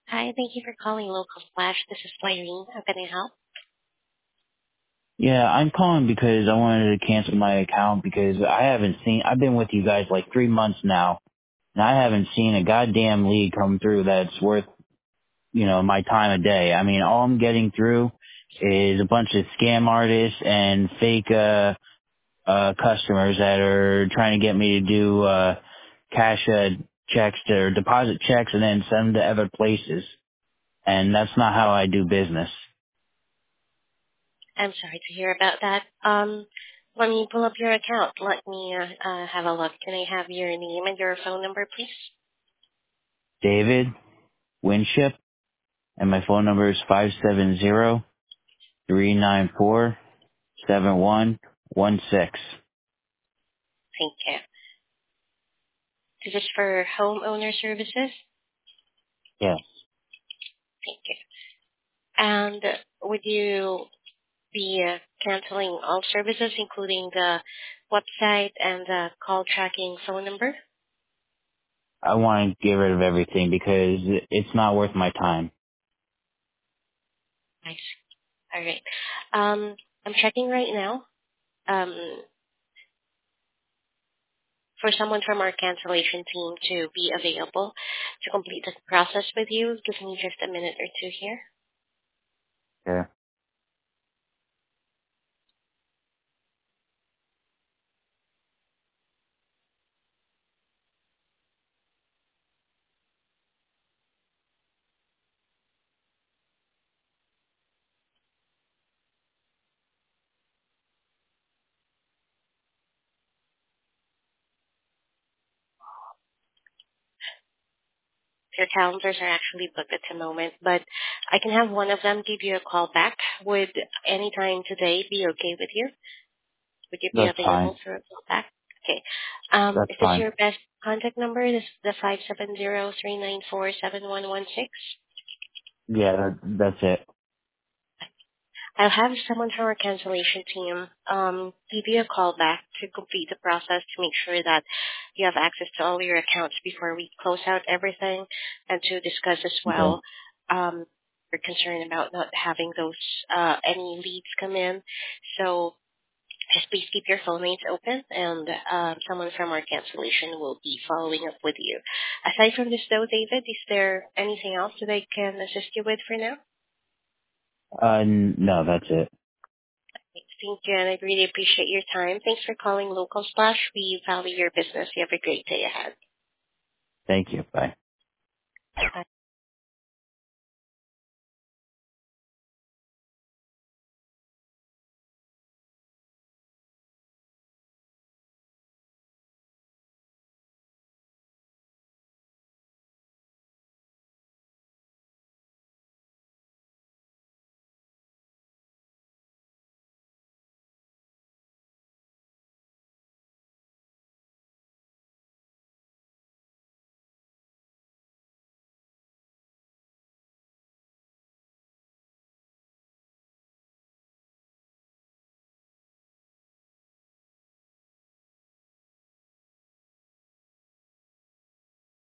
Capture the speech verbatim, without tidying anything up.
Hi, thank you for calling Local Flash. This is Irene. How can I help? Yeah, I'm calling because I wanted to cancel my account because I haven't seen, I've been with you guys like three months now, and I haven't seen a goddamn lead come through that's worth, you know, my time of day. I mean, all I'm getting through is a bunch of scam artists and fake, uh, uh, customers that are trying to get me to do, uh, cash, uh, checks to, or deposit checks and then send them to other places. And that's not how I do business. I'm sorry to hear about that. Um, let me pull up your account. Let me uh, uh, have a look. Can I have your name and your phone number, please? David Winship, and my phone number is five seven zero three nine four seven one one six. Thank you. This is for homeowner services. Thank Yes. you. And would you be uh, canceling all services, including the website and the call tracking phone number? I want to get rid of everything because it's not worth my time. Nice. All right. Um, I'm checking right now. Um, for someone from our cancellation team to be available to complete the process with you. Give me just a minute or two here. Yeah. Your calendars are actually booked at the moment, but I can have one of them give you a call back. Would any time today be okay with you? Would you be That's available fine. for a call back? Okay. Um, That's is this fine. your best contact number? This the five seven zero three nine four seven one one six. Yeah, that, that's it. I'll have someone from our cancellation team um, give you a call back to complete the process to make sure that you have access to all your accounts before we close out everything, and to discuss as Okay. well um, your concern about not having those uh, any leads come in. So just please keep your phone lines open, and uh, someone from our cancellation will be following up with you. Aside from this, though, David, is there anything else that I can assist you with for now? Uh, n- no, that's it. Thank you, and I really appreciate your time. Thanks for calling Local Splash. We value your business. You have a great day ahead. Thank you. Bye. Bye.